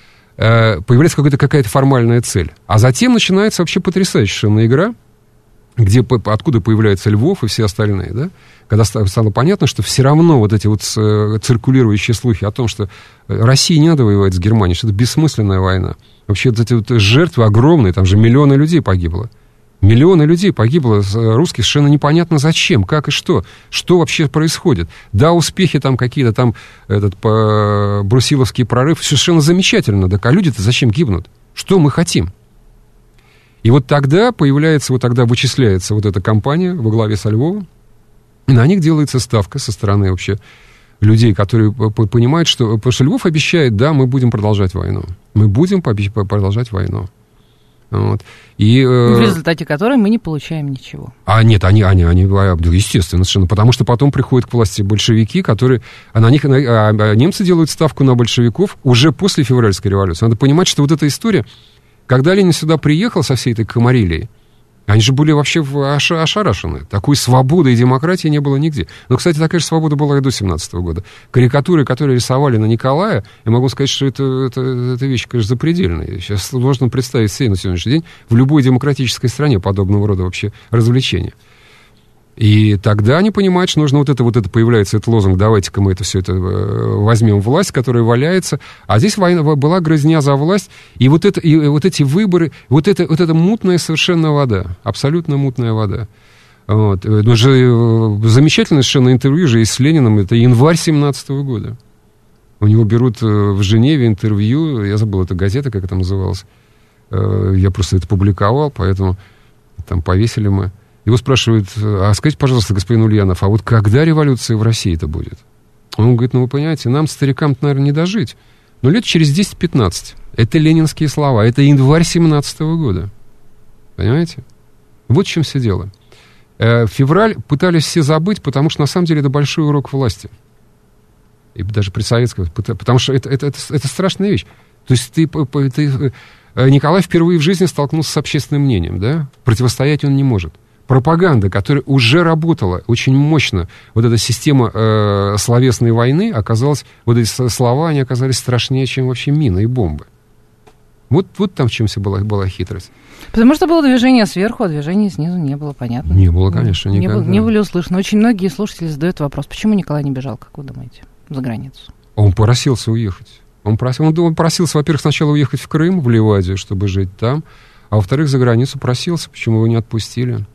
Э, появляется какая-то, какая-то формальная цель. А затем начинается вообще потрясающая игра, где, откуда появляется Львов и все остальные, да? Когда стало понятно, что все равно вот эти вот циркулирующие слухи о том, что России не надо воевать с Германией, что это бессмысленная война. Вообще вот эти вот жертвы огромные, там же миллионы людей погибло. Миллионы людей погибло, русских совершенно непонятно зачем, как и что, что вообще происходит. Да, успехи там какие-то, там этот по, Брусиловский прорыв, совершенно замечательно, так а люди-то зачем гибнут? Что мы хотим? И вот тогда появляется, вот тогда вычисляется вот эта компания во главе со Львовым, и на них делается ставка со стороны вообще людей, которые понимают, что... Потому что Львов обещает, да, мы будем продолжать войну. Мы будем продолжать войну. Вот. И, э... в результате которой мы не получаем ничего. А нет, они, они, они, естественно, совершенно. Потому что потом приходят к власти большевики, которые... А, на них, а немцы делают ставку на большевиков уже после февральской революции. Надо понимать, что вот эта история, когда Ленин сюда приехал со всей этой камарилией, они же были вообще ошарашены. Такой свободы и демократии не было нигде. Но, кстати, такая же свобода была и до семнадцатого года. Карикатуры, которые рисовали на Николая, я могу сказать, что это, это, это вещь, конечно, запредельная. Сейчас сложно представить себе на сегодняшний день в любой демократической стране подобного рода вообще развлечения. И тогда они понимают, что нужно вот это, вот это появляется, этот лозунг, давайте-ка мы это все это возьмем, власть, которая валяется. А здесь война, была грызня за власть, и вот, это, и вот эти выборы, вот это, вот это мутная совершенно вода, абсолютно мутная вода. Вот. Ну, же, замечательное совершенно интервью же есть с Лениным, это январь семнадцатого года. У него берут в Женеве интервью, я забыл, это газета, как это называлось, я просто это публиковал, поэтому там повесили мы. Его спрашивают, а скажите, пожалуйста, господин Ульянов, а вот когда революция в России-то будет? Он говорит, ну вы понимаете, нам, старикам-то, наверное, не дожить. Но лет через десять-пятнадцать. Это ленинские слова. Это январь семнадцатого года. Понимаете? Вот в чем все дело. Э, февраль пытались все забыть, потому что, на самом деле, это большой урок власти. И даже при советском. Потому что это, это, это, это страшная вещь. То есть ты... ты Николай впервые в жизни столкнулся с общественным мнением, да? Противостоять он не может. Пропаганда, которая уже работала очень мощно, вот эта система э, словесной войны, оказалась, вот эти слова, они оказались страшнее, чем вообще мины и бомбы. Вот, вот там в чем вся была, была хитрость. Потому что было движение сверху, а движения снизу не было, понятно? Не было, конечно, не, никогда. Не, не были услышаны. Очень многие слушатели задают вопрос, почему Николай не бежал, как вы думаете, за границу? Он просился уехать. Он, просил, он, он просился, во-первых, сначала уехать в Крым, в Ливадию, чтобы жить там, а во-вторых, за границу просился, почему его не отпустили.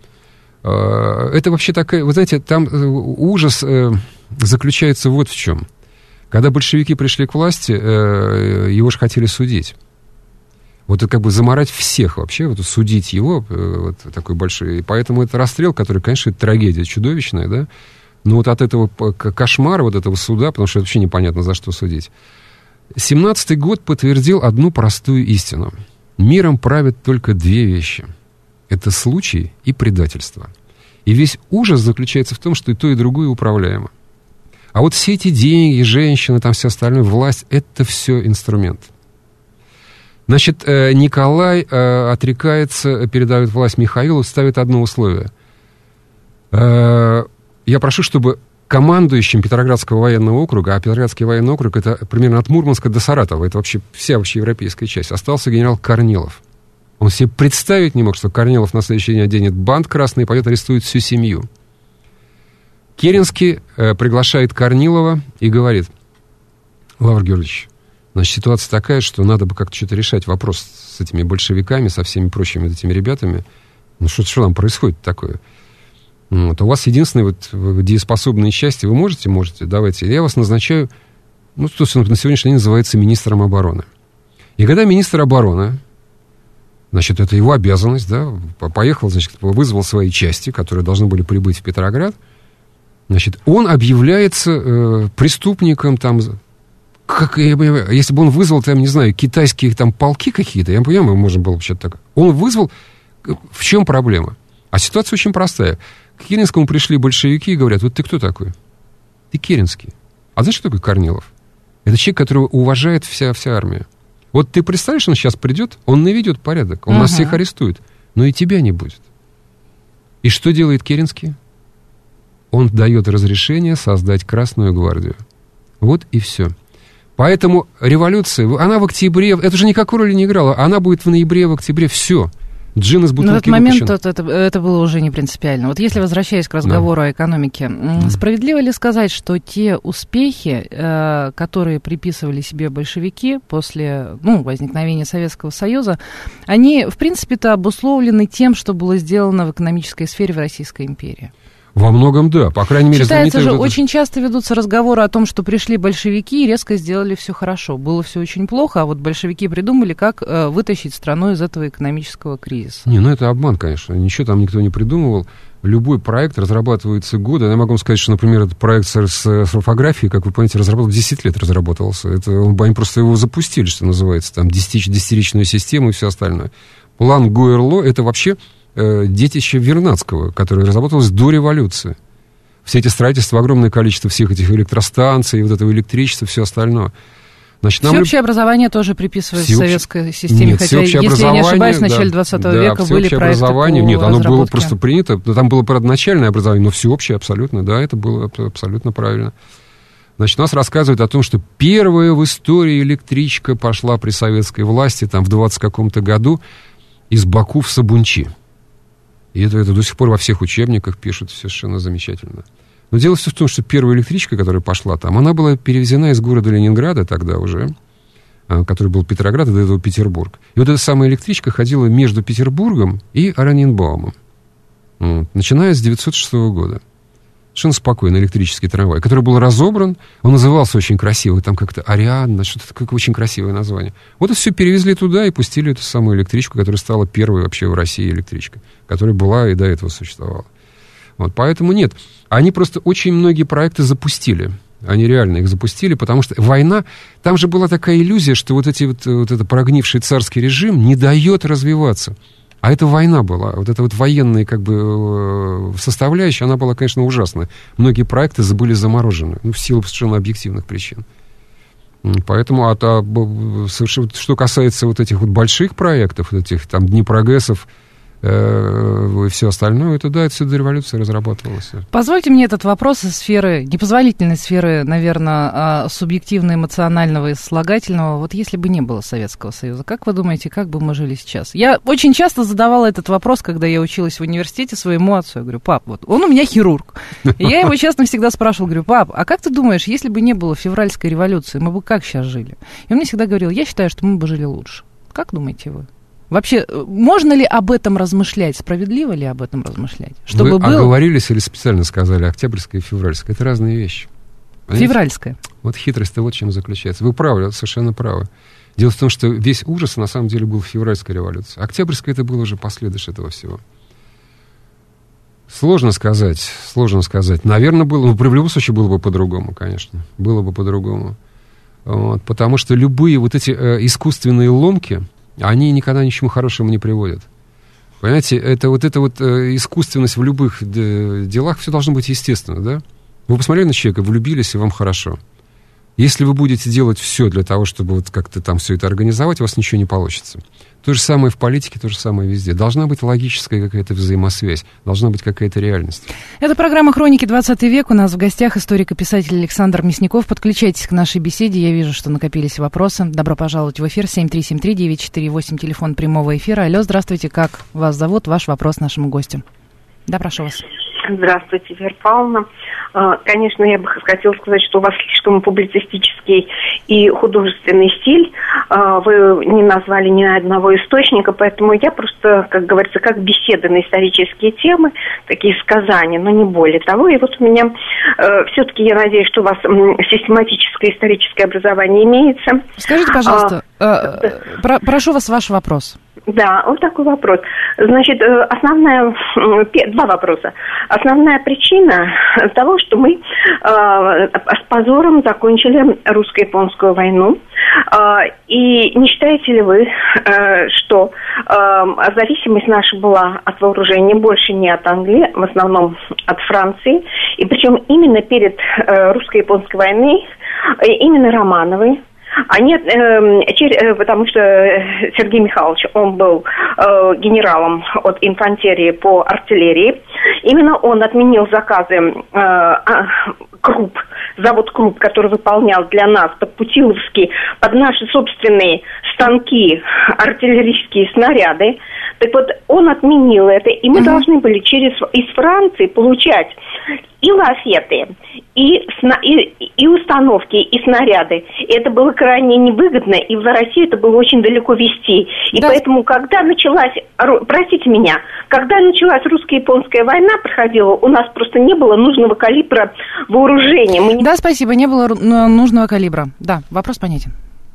Это вообще такая, вы знаете, там ужас заключается вот в чем. Когда большевики пришли к власти, его же хотели судить. Вот это как бы заморать всех вообще, вот судить его, вот такой большой. И поэтому это расстрел, который, конечно, это трагедия чудовищная, да. Но вот от этого кошмара, вот этого суда, потому что вообще непонятно, за что судить. семнадцатый год подтвердил одну простую истину. Миром правят только две вещи. Это случай и предательство. И весь ужас заключается в том, что и то, и другое управляемо. А вот все эти деньги, женщины, там все остальное, власть, это все инструмент. Значит, Николай отрекается, передает власть Михаилу, ставит одно условие. Я прошу, чтобы командующим Петроградского военного округа, а Петроградский военный округ это примерно от Мурманска до Саратова, это вообще вся вообще европейская часть, остался генерал Корнилов. Он себе представить не мог, что Корнилов на следующий день оденет бант красный и пойдет арестует всю семью. Керенский э, приглашает Корнилова и говорит: Лавр Георгиевич, значит, ситуация такая, что надо бы как-то что-то решать вопрос с этими большевиками, со всеми прочими вот этими ребятами. Ну, что, что там происходит такое? Вот, у вас единственные вот дееспособные части, вы можете? Можете, давайте. Я вас назначаю, ну, то, что на сегодняшний день называется министром обороны. И когда министр обороны, значит, это его обязанность, да, поехал, значит, вызвал свои части, которые должны были прибыть в Петроград, значит, он объявляется э, преступником, там, как, я понимаю, если бы он вызвал, там, не знаю, китайские там полки какие-то, я понимаю, можно было бы что-то так. Он вызвал, в чем проблема? А ситуация очень простая. К Керенскому пришли большевики и говорят: вот ты кто такой? Ты Керенский. А знаешь, что такое Корнилов? Это человек, которого уважает вся, вся армия. Вот ты представляешь, он сейчас придет, он наведет порядок, он uh-huh. нас всех арестует, но и тебя не будет. И что делает Керенский? Он дает разрешение создать Красную гвардию. Вот и все. Поэтому революция, она в октябре, это же никакой роли не играла, она будет в ноябре, в октябре, все. Джин из бутылки. Но в этот момент это, это, это было уже не принципиально. Вот если, возвращаясь к разговору да. о экономике, mm. справедливо ли сказать, что те успехи, э, которые приписывали себе большевики после ну, возникновения Советского Союза, они, в принципе-то, обусловлены тем, что было сделано в экономической сфере в Российской империи? Во многом, да. По крайней мере, считается же, вот очень часто ведутся разговоры о том, что пришли большевики и резко сделали все хорошо. Было все очень плохо, а вот большевики придумали, как э, вытащить страну из этого экономического кризиса. Не, ну это обман, конечно. Ничего там никто не придумывал. Любой проект разрабатывается годы. Я могу вам сказать, что, например, этот проект с, с, с орфографией, как вы понимаете, разработал десять лет разрабатывался. Это, они просто его запустили, что называется, там, десятиричную систему и все остальное. План Гуэрло — это вообще э, детище Вернадского, которое разработалось до революции. Все эти строительства, огромное количество всех этих электростанций, вот этого электричества, все остальное. Значит, нам всеобщее люб... образование тоже приписывается всеобще... советской системе, Нет, хотя, если я не ошибаюсь, в начале двадцатого да, века были проекты образование, по нет, оно разработке. было просто принято, там было, правда, начальное образование, но всеобщее абсолютно, да, это было абсолютно правильно. Значит, у нас рассказывают о том, что первая в истории электричка пошла при советской власти, там, в двадцатом каком-то году, из Баку в Сабунчи. И это, это до сих пор во всех учебниках пишут, совершенно замечательно. Но дело все в том, что первая электричка, которая пошла там, она была перевезена из города Ленинграда тогда уже, который был Петроград, и до этого Петербург. И вот эта самая электричка ходила между Петербургом и Ораниенбаумом, вот, начиная с девятьсот шестого года. Совершенно спокойно, электрический трамвай, который был разобран, он назывался очень красиво, там как-то Ариадна, что-то такое очень красивое название. Вот и все перевезли туда и пустили эту самую электричку, которая стала первой вообще в России электричкой, которая была и до этого существовала. Вот, поэтому нет, они просто очень многие проекты запустили. Они реально их запустили, потому что война, там же была такая иллюзия, что вот, эти вот, вот этот прогнивший царский режим не дает развиваться. А это война была, вот эта вот военная как бы составляющая, она была, конечно, ужасная. Многие проекты были заморожены, ну, в силу совершенно объективных причин. Поэтому, а, а, что касается вот этих вот больших проектов, вот этих там Днепрогэсов, и все остальное, это да, это все до революции разрабатывалось. Позвольте мне этот вопрос из сферы, непозволительной сферы, наверное, субъективно-эмоционального и слагательного. Вот если бы не было Советского Союза, как вы думаете, как бы мы жили сейчас? Я очень часто задавала этот вопрос, когда я училась в университете своему отцу. Я говорю: пап, вот он у меня хирург. И я его честно всегда спрашивала, говорю: пап, а как ты думаешь, если бы не было февральской революции, мы бы как сейчас жили? И он мне всегда говорил: я считаю, что мы бы жили лучше. Как думаете вы? Вообще, можно ли об этом размышлять? Справедливо ли об этом размышлять? Чтобы Вы был... оговорились или специально сказали октябрьская и февральская? Это разные вещи. Понимаете? Февральская. Вот хитрость-то вот в чем заключается. Вы правы, совершенно правы. Дело в том, что весь ужас на самом деле был в февральской революции. Октябрьская — это было уже последующее этого всего. Сложно сказать, сложно сказать. Наверное, было, ну, в любом случае было бы по-другому, конечно. Было бы по-другому. Вот, потому что любые вот эти э, искусственные ломки, они никогда ни к чему хорошему не приводят. Понимаете, это вот эта вот э, искусственность в любых де- делах, все должно быть естественно, да? Вы посмотрели на человека, влюбились, и вам хорошо. Если вы будете делать все для того, чтобы вот как-то там все это организовать, у вас ничего не получится. То же самое в политике, то же самое везде. Должна быть логическая какая-то взаимосвязь, должна быть какая-то реальность. Это программа «Хроники двадцатый век». У нас в гостях историк и писатель Александр Мясников. Подключайтесь к нашей беседе. Я вижу, что накопились вопросы. Добро пожаловать в эфир. семь три семь три девять четыре восемь, телефон прямого эфира. Алло, здравствуйте. Как вас зовут? Ваш вопрос нашему гостю. Да, прошу вас. Здравствуйте, Вера Павловна. Конечно, я бы хотела сказать, что у вас слишком публицистический и художественный стиль. Вы не назвали ни одного источника, поэтому я просто, как говорится, как беседы на исторические темы, такие сказания, но не более того. И вот у меня все-таки, я надеюсь, что у вас систематическое историческое образование имеется. Скажите, пожалуйста, а, э, про, прошу вас ваш вопрос. Да, вот такой вопрос. Значит, основная, два вопроса. Основная причина того, что мы э, с позором закончили русско-японскую войну. Э, и не считаете ли вы, э, что э, зависимость наша была от вооружения больше не от Англии, в основном от Франции. И причем именно перед э, русско-японской войной э, именно Романовы, А нет, э, потому что Сергей Михайлович, он был э, генералом от инфантерии по артиллерии. Именно он отменил заказы э, Круп, завод Круп, который выполнял для нас под Путиловский, под наши собственные станки артиллерийские снаряды. Так вот, он отменил это, и мы uh-huh. должны были через из Франции получать и лафеты, и, и, и установки, и снаряды. И это было крайне невыгодно, и в Россию это было очень далеко везти. И да. Поэтому, когда началась, простите меня, когда началась русско-японская война, проходила, у нас просто не было нужного калибра вооружения. Мы не... Да, спасибо, не было нужного калибра. Да, вопрос понятен.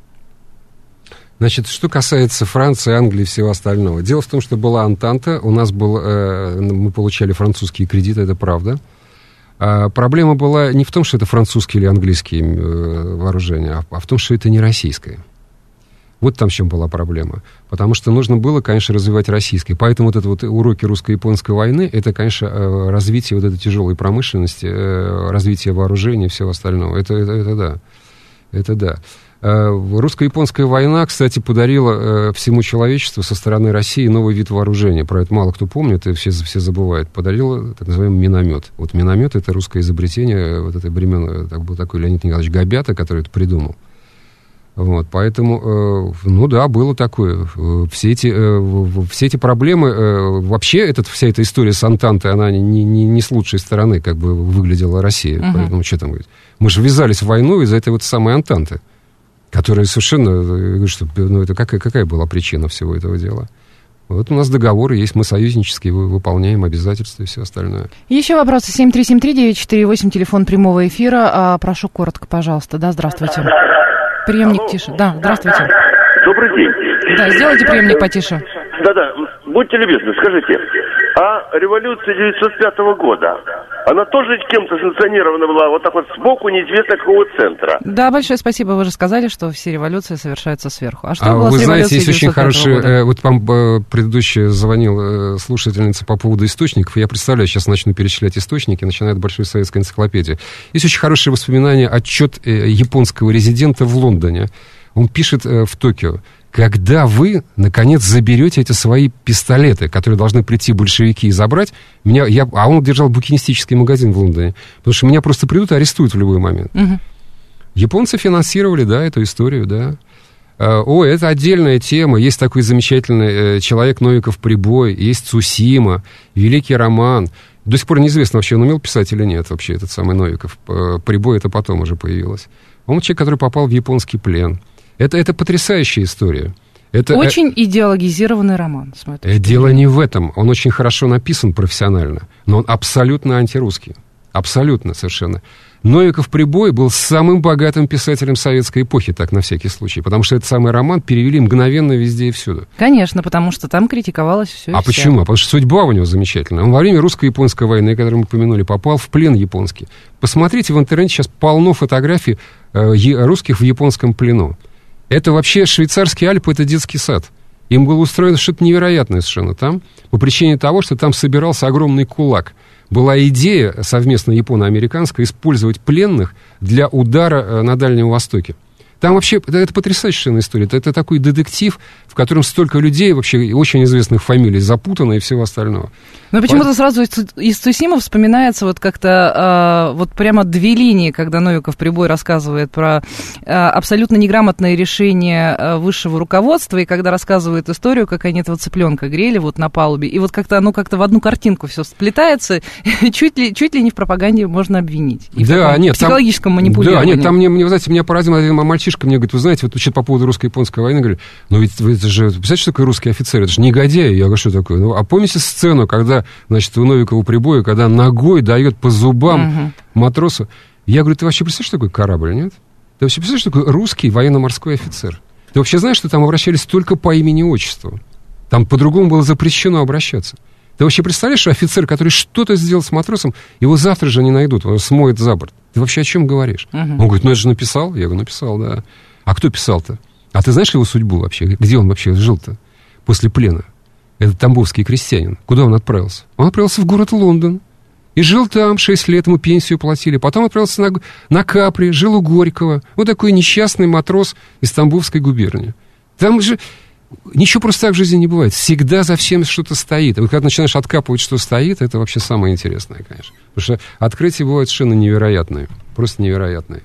Значит, что касается Франции, Англии и всего остального. Дело в том, что была Антанта, у нас был, э, мы получали французские кредиты, это правда. А проблема была не в том, что это французские или английские э, вооружения, а в том, что это не российское. Вот там в чем была проблема. Потому что нужно было, конечно, развивать российское. Поэтому вот это вот уроки русско-японской войны, это, конечно, развитие вот этой тяжелой промышленности, развитие вооружения и всего остального. Это, это, это да. Это да. Русско-японская война, кстати, подарила всему человечеству со стороны России новый вид вооружения. Про это мало кто помнит, и все, все забывают. Подарила так называемый миномет. Вот миномет — это русское изобретение вот этой времен. Так, был такой Леонид Николаевич Габята, который это придумал. Вот, поэтому, ну да, было такое. Все эти, все эти проблемы, вообще этот, вся эта история с Антантой, она не, не, не с лучшей стороны как бы выглядела Россия. Uh-huh. Поэтому что там говорить? Мы же ввязались в войну из-за этой вот самой Антанты, которая совершенно, что, ну, это какая, какая была причина всего этого дела? Вот у нас договоры есть, мы союзнические, выполняем обязательства и все остальное. Еще вопросы. семь три семь три девять четыре восемь, телефон прямого эфира. А, прошу коротко, пожалуйста. Да, здравствуйте. Приемник Алло. Тише. Да, здравствуйте. Добрый день. Да, сделайте приемник потише. Да-да, будьте любезны, скажите, а революция девятьсот пятого года, она тоже кем-то санкционирована была, вот так вот сбоку, неизвестно какого центра? Да, большое спасибо. Вы же сказали, что все революции совершаются сверху. А что а было вы с знаете, есть очень хороший... года? Э, вот вам э, предыдущая звонила э, слушательница по поводу источников. Я представляю, сейчас начну перечислять источники, начиная от Большой советской энциклопедии. Есть очень хорошие воспоминания, отчет э, японского резидента в Лондоне. Он пишет э, в Токио: когда вы, наконец, заберете эти свои пистолеты, которые должны прийти большевики и забрать, меня, я, а он держал букинистический магазин в Лондоне, потому что меня просто придут и арестуют в любой момент. Угу. Японцы финансировали, да, эту историю, да. О, это отдельная тема. Есть такой замечательный человек Новиков Прибой, есть Цусима, великий роман. До сих пор неизвестно вообще, он умел писать или нет, вообще, этот самый Новиков. Прибой это потом уже появилось. Он человек, который попал в японский плен. Это, это потрясающая история. Это, очень э... идеологизированный роман. Э, дело не в этом. Он очень хорошо написан профессионально, но он абсолютно антирусский. Абсолютно совершенно. Новиков Прибой был самым богатым писателем советской эпохи, так на всякий случай, потому что этот самый роман перевели мгновенно везде и всюду. Конечно, потому что там критиковалось все. А почему? Потому что судьба у него замечательная. Он во время русско-японской войны, которую мы упомянули, попал в плен японский. Посмотрите, в интернете сейчас полно фотографий э, русских в японском плену. Это вообще швейцарские Альпы, это детский сад. Им было устроено что-то невероятное совершенно там, по причине того, что там собирался огромный кулак. Была идея совместно японо-американская использовать пленных для удара на Дальнем Востоке. Там вообще, это, это потрясающая история. Это, это такой детектив, в котором столько людей, вообще очень известных фамилий, запутано и всего остального. Но почему-то сразу из Цусимы вспоминается вот как-то э, вот прямо две линии, когда Новиков Прибой рассказывает про э, абсолютно неграмотное решение э, высшего руководства, и когда рассказывает историю, как они этого цыпленка грели вот на палубе, и вот как-то оно как-то в одну картинку все сплетается, чуть ли, чуть ли не в пропаганде можно обвинить. И да, в нет, психологическом там, манипулировании. Да, нет, там мне, мне, знаете, меня поразило, один мальчишка мне говорит: вы знаете, вот по поводу русско-японской войны, говорю, ну ведь это же, представляете, что такое русский офицер? Это же негодяй. Я говорю, что такое? Ну, а помните сцену, когда, значит, у Новикова Прибоя, когда ногой дает по зубам угу. матросу? Я говорю, ты вообще представляешь, что такое корабль, нет? Ты вообще представляешь, что такое русский военно-морской офицер? Ты вообще знаешь, что там обращались только по имени и отчеству? Там по-другому было запрещено обращаться. Ты вообще представляешь, что офицер, который что-то сделал с матросом, его завтра же не найдут, он смоет за борт. Ты вообще о чем говоришь? Угу. Он говорит, ну это же написал. Я говорю, написал, да. А кто писал-то? А ты знаешь его судьбу вообще? Где он вообще жил-то после плена? Этот тамбовский крестьянин. Куда он отправился? Он отправился в город Лондон. И жил там шесть лет, ему пенсию платили. Потом отправился на, на Капри, жил у Горького. Вот такой несчастный матрос из Тамбовской губернии. Там же ничего просто так в жизни не бывает. Всегда за всем что-то стоит. И вот когда начинаешь откапывать, что стоит, это вообще самое интересное, конечно. Потому что открытия бывают совершенно невероятные. Просто невероятные.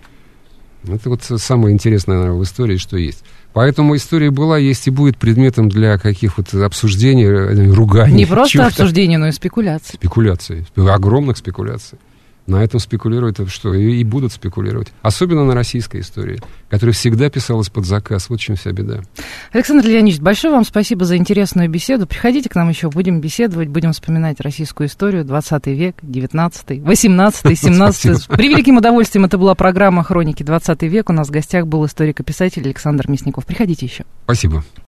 Это вот самое интересное, наверное, в истории, что есть. Поэтому история была, есть и будет предметом для каких вот обсуждений, руганий. Не просто обсуждений, но и спекуляций. Спекуляций. Огромных спекуляций. На этом спекулируют, что и, и будут спекулировать. Особенно на российской истории, которая всегда писалась под заказ. Вот в чем вся беда. Александр Леонидович, большое вам спасибо за интересную беседу. Приходите к нам еще, будем беседовать, будем вспоминать российскую историю, двадцатый век, девятнадцатый, восемнадцатый, семнадцатый. С превеликим удовольствием. Это была программа «Хроники двадцатый век». У нас в гостях был историк и писатель Александр Мясников. Приходите еще. Спасибо.